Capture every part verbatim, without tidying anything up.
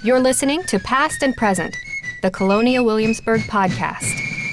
You're listening to Past and Present, the Colonial Williamsburg podcast.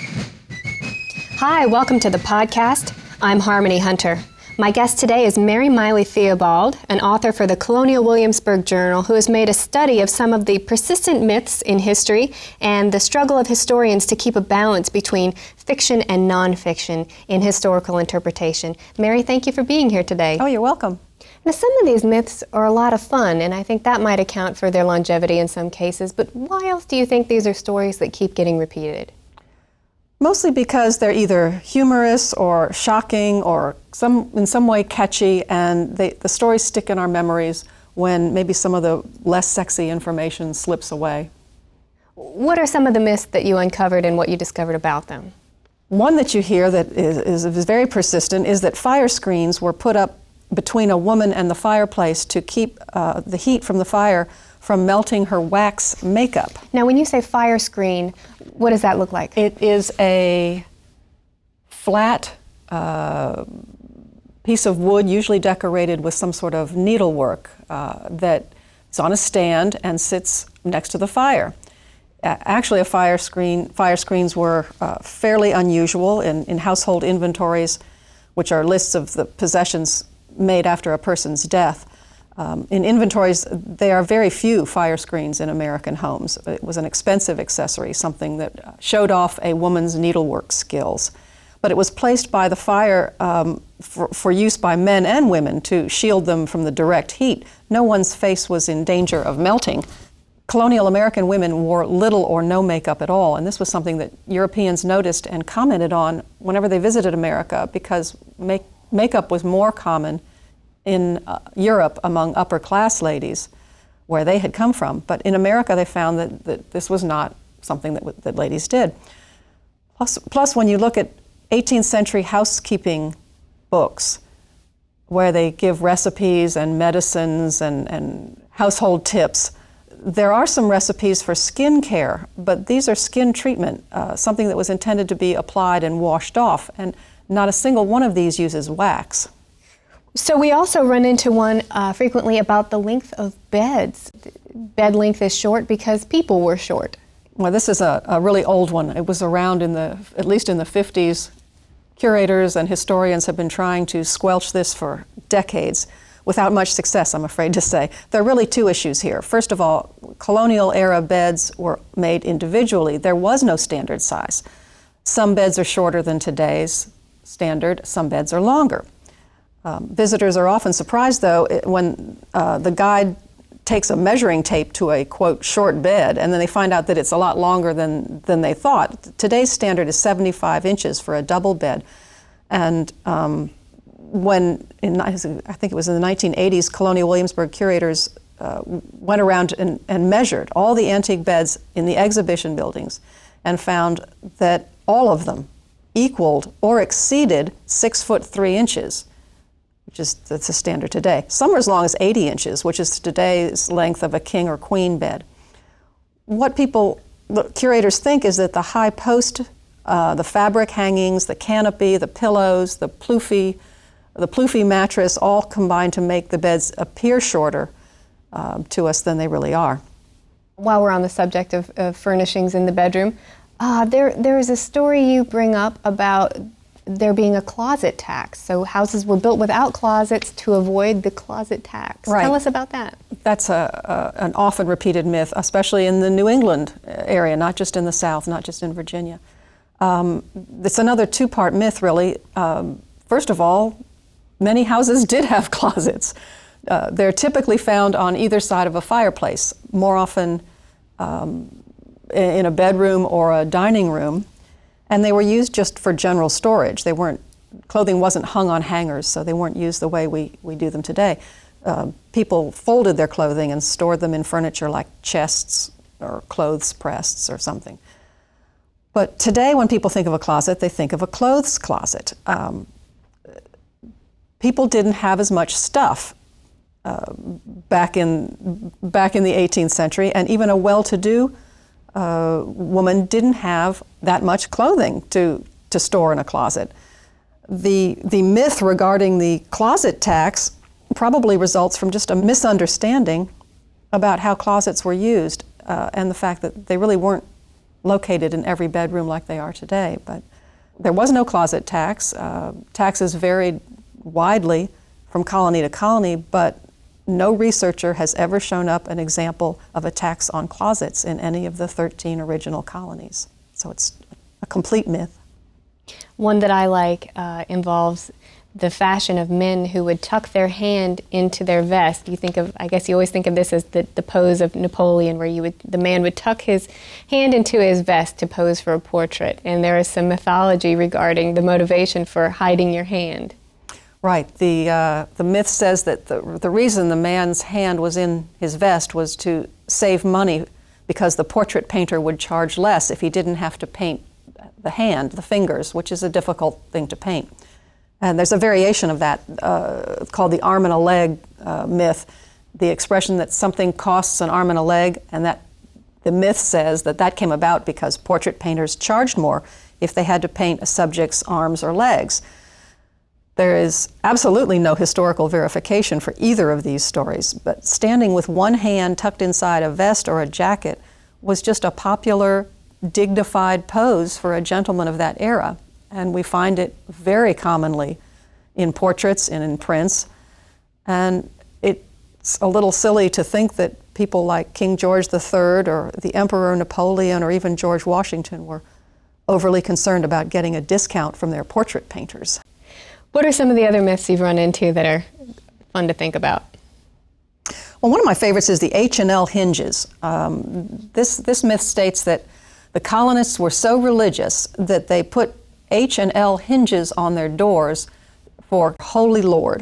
Hi, welcome to the podcast. I'm Harmony Hunter. My guest today is Mary Miley Theobald, an author for the Colonial Williamsburg Journal, who has made a study of some of the persistent myths in history and the struggle of historians to keep a balance between fiction and nonfiction in historical interpretation. Mary, thank you for being here today. Oh, you're welcome. Now, some of these myths are a lot of fun, and I think that might account for their longevity in some cases, but why else do you think these are stories that keep getting repeated? Mostly because they're either humorous or shocking or some in some way catchy, and they, the stories stick in our memories when maybe some of the less sexy information slips away. What are some of the myths that you uncovered and what you discovered about them? One that you hear that is, is, is very persistent is that fire screens were put up between a woman and the fireplace to keep uh, the heat from the fire from melting her wax makeup. Now, when you say fire screen, what does that look like? It is a flat uh, piece of wood, usually decorated with some sort of needlework, uh, that is on a stand and sits next to the fire. Uh, actually, a fire screen, fire screens were uh, fairly unusual in, in household inventories, which are lists of the possessions made after a person's death. Um, in inventories, there are very few fire screens in American homes. It was an expensive accessory, something that showed off a woman's needlework skills. But it was placed by the fire um, for, for use by men and women to shield them from the direct heat. No one's face was in danger of melting. Colonial American women wore little or no makeup at all, and this was something that Europeans noticed and commented on whenever they visited America, because make, makeup was more common in uh, Europe among upper class ladies where they had come from. But in America they found that, that this was not something that, w- that ladies did. Plus, plus, when you look at eighteenth century housekeeping books where they give recipes and medicines and, and household tips, there are some recipes for skin care, but these are skin treatment, uh, something that was intended to be applied and washed off, and not a single one of these uses wax. So we also run into one uh, frequently about the length of beds. Bed length is short because people were short. Well, this is a, a really old one. It was around in the, at least in the fifties. Curators and historians have been trying to squelch this for decades without much success, I'm afraid to say. There are really two issues here. First of all, colonial era beds were made individually. There was no standard size. Some beds are shorter than today's standard, some beds are longer. Um, visitors are often surprised, though, when uh, the guide takes a measuring tape to a, quote, short bed, and then they find out that it's a lot longer than, than they thought. Today's standard is seventy-five inches for a double bed. And um, when, in, I think it was in the nineteen eighties, Colonial Williamsburg curators uh, went around and, and measured all the antique beds in the exhibition buildings and found that all of them equaled or exceeded six foot three inches. Which is that's the standard today. Some are as long as eighty inches, which is today's length of a king or queen bed. What people, what curators think is that the high post, uh, the fabric hangings, the canopy, the pillows, the plouffe, the plouffe mattress all combine to make the beds appear shorter uh, to us than they really are. While we're on the subject of, of furnishings in the bedroom, uh, there there is a story you bring up about there being a closet tax. So houses were built without closets to avoid the closet tax. Right. Tell us about that. That's a, a, an often repeated myth, especially in the New England area, not just in the South, not just in Virginia. Um, it's another two-part myth, really. Um, first of all, many houses did have closets. Uh, they're typically found on either side of a fireplace, more often um, in a bedroom or a dining room. And they were used just for general storage. They weren't, clothing wasn't hung on hangers, so they weren't used the way we, we do them today. Uh, people folded their clothing and stored them in furniture like chests or clothes presses or something. But today, when people think of a closet, they think of a clothes closet. Um, people didn't have as much stuff uh, back in back in the eighteenth century, and even a well-to-do Uh, woman didn't have that much clothing to, to store in a closet. The, the myth regarding the closet tax probably results from just a misunderstanding about how closets were used. uh, and the fact that they really weren't located in every bedroom like they are today. But there was no closet tax. Uh, taxes varied widely from colony to colony, but no researcher has ever shown up an example of a tax on closets in any of the thirteen original colonies. So it's a complete myth. One that I like uh, involves the fashion of men who would tuck their hand into their vest. You think of, I guess you always think of this as the, the pose of Napoleon, where you would, the man would tuck his hand into his vest to pose for a portrait. And there is some mythology regarding the motivation for hiding your hand. Right. The, uh, the myth says that the, the reason the man's hand was in his vest was to save money, because the portrait painter would charge less if he didn't have to paint the hand, the fingers, which is a difficult thing to paint. And there's a variation of that uh, called the arm and a leg uh, myth, the expression that something costs an arm and a leg, and that the myth says that that came about because portrait painters charged more if they had to paint a subject's arms or legs. There is absolutely no historical verification for either of these stories, but standing with one hand tucked inside a vest or a jacket was just a popular, dignified pose for a gentleman of that era. And we find it very commonly in portraits and in prints. And it's a little silly to think that people like King George the Third or the Emperor Napoleon or even George Washington were overly concerned about getting a discount from their portrait painters. What are some of the other myths you've run into that are fun to think about? Well, one of my favorites is the H and L hinges. Um, this, this myth states that the colonists were so religious that they put H and L hinges on their doors for Holy Lord.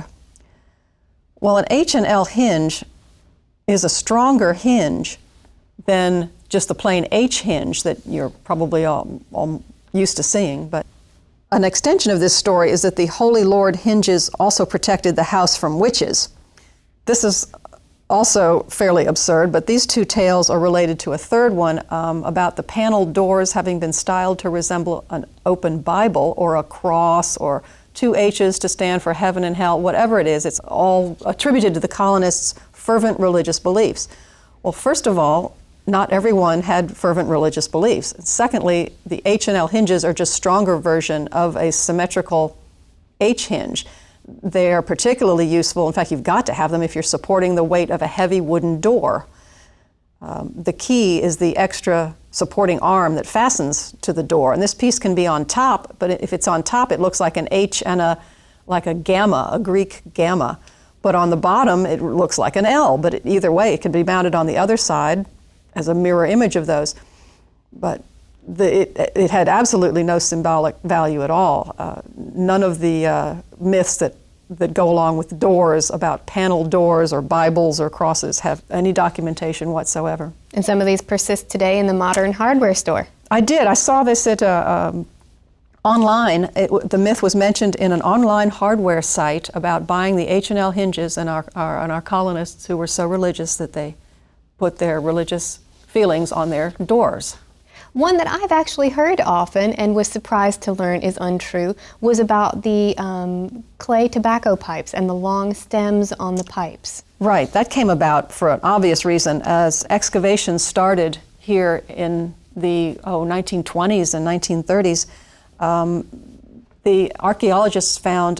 Well, an H and L hinge is a stronger hinge than just the plain H hinge that you're probably all, all used to seeing. But an extension of this story is that the Holy Lord hinges also protected the house from witches. This is also fairly absurd, but these two tales are related to a third one um, about the paneled doors having been styled to resemble an open Bible or a cross or two H's to stand for heaven and hell, whatever it is. It's all attributed to the colonists' fervent religious beliefs. Well, first of all, not everyone had fervent religious beliefs. Secondly, the H and L hinges are just a stronger version of a symmetrical H hinge. They are particularly useful. In fact, you've got to have them if you're supporting the weight of a heavy wooden door. Um, the key is the extra supporting arm that fastens to the door. And this piece can be on top, but if it's on top, it looks like an H and a, like a gamma, a Greek gamma. But on the bottom, it looks like an L. But it, either way, it can be mounted on the other side as a mirror image of those. But The, it, it had absolutely no symbolic value at all. Uh, none of the uh, myths that, that go along with doors about paneled doors or Bibles or crosses have any documentation whatsoever. And some of these persist today in the modern hardware store. I did. I saw this at a, um, online. It, the myth was mentioned in an online hardware site about buying the H and L hinges, and our, our, and our colonists who were so religious that they put their religious feelings on their doors. One that I've actually heard often and was surprised to learn is untrue was about the um, clay tobacco pipes and the long stems on the pipes. Right, that came about for an obvious reason. As excavations started here in the oh, nineteen twenties and nineteen thirties, um, the archaeologists found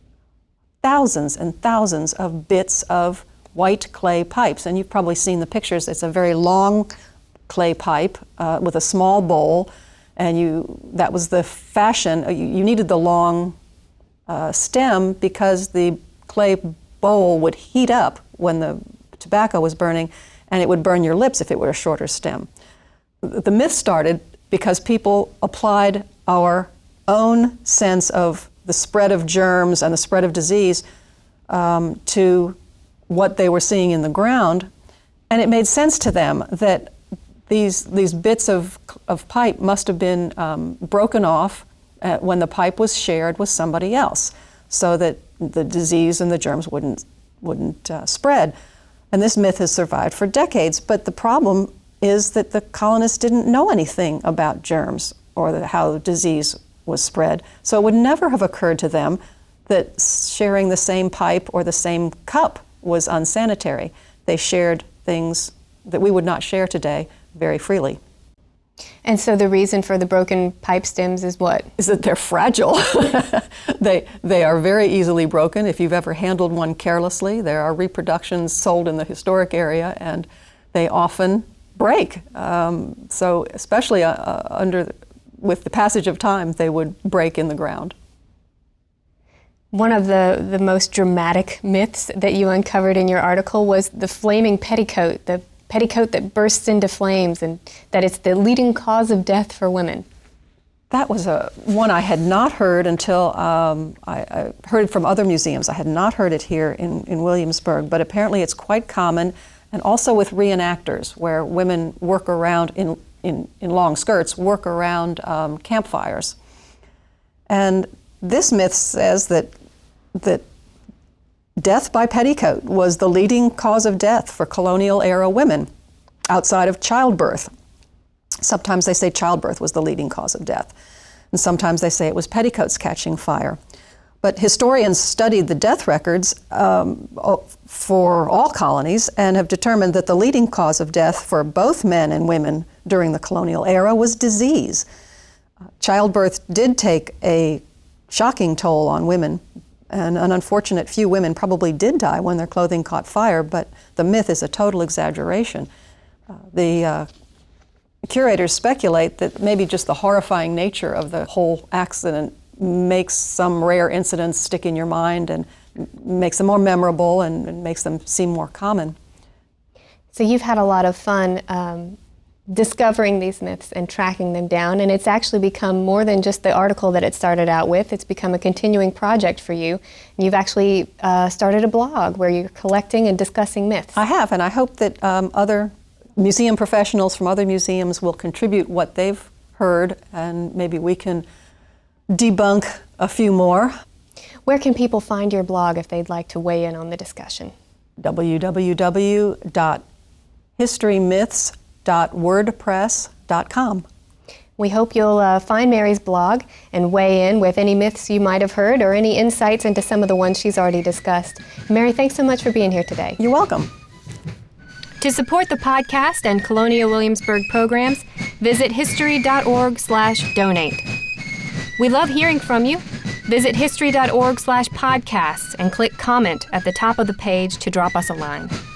thousands and thousands of bits of white clay pipes. And you've probably seen the pictures. It's a very long clay pipe uh, with a small bowl, and you that was the fashion. You, you needed the long uh, stem because the clay bowl would heat up when the tobacco was burning, and it would burn your lips if it were a shorter stem. The myth started because people applied our own sense of the spread of germs and the spread of disease um, to what they were seeing in the ground, and it made sense to them that These, these bits of, of pipe must have been um, broken off uh, when the pipe was shared with somebody else, so that the disease and the germs wouldn't, wouldn't uh, spread. And this myth has survived for decades, but the problem is that the colonists didn't know anything about germs or the, how disease was spread. So it would never have occurred to them that sharing the same pipe or the same cup was unsanitary. They shared things that we would not share today very freely. And so the reason for the broken pipe stems is what? Is that they're fragile. they, they are very easily broken. If you've ever handled one carelessly, there are reproductions sold in the historic area, and they often break. Um, so especially uh, under, with the passage of time, they would break in the ground. One of the, the most dramatic myths that you uncovered in your article was the flaming petticoat, the petticoat that bursts into flames, and that it's the leading cause of death for women. That was a one I had not heard until um, I, I heard from other museums. I had not heard it here in, in Williamsburg, but apparently it's quite common, and also with reenactors, where women work around, in, in, in long skirts, work around um, campfires. And this myth says that, that death by petticoat was the leading cause of death for colonial-era women outside of childbirth. Sometimes they say childbirth was the leading cause of death, and sometimes they say it was petticoats catching fire. But historians studied the death records um, for all colonies and have determined that the leading cause of death for both men and women during the colonial era was disease. Uh, childbirth did take a shocking toll on women, and an unfortunate few women probably did die when their clothing caught fire, but the myth is a total exaggeration. Uh, the uh, curators speculate that maybe just the horrifying nature of the whole accident makes some rare incidents stick in your mind and makes them more memorable and, and makes them seem more common. So you've had a lot of fun um, discovering these myths and tracking them down, and it's actually become more than just the article that it started out with. It's become a continuing project for you. And you've actually uh, started a blog where you're collecting and discussing myths. I have, and I hope that um, other museum professionals from other museums will contribute what they've heard, and maybe we can debunk a few more. Where can people find your blog if they'd like to weigh in on the discussion? w w w dot history myths dot wordpress dot com. We hope you'll uh, find Mary's blog and weigh in with any myths you might have heard or any insights into some of the ones she's already discussed. Mary, thanks so much for being here today. You're welcome. To support the podcast and Colonial Williamsburg programs, visit history dot org slash donate. We love hearing from you. Visit history dot org slash podcasts and click comment at the top of the page to drop us a line.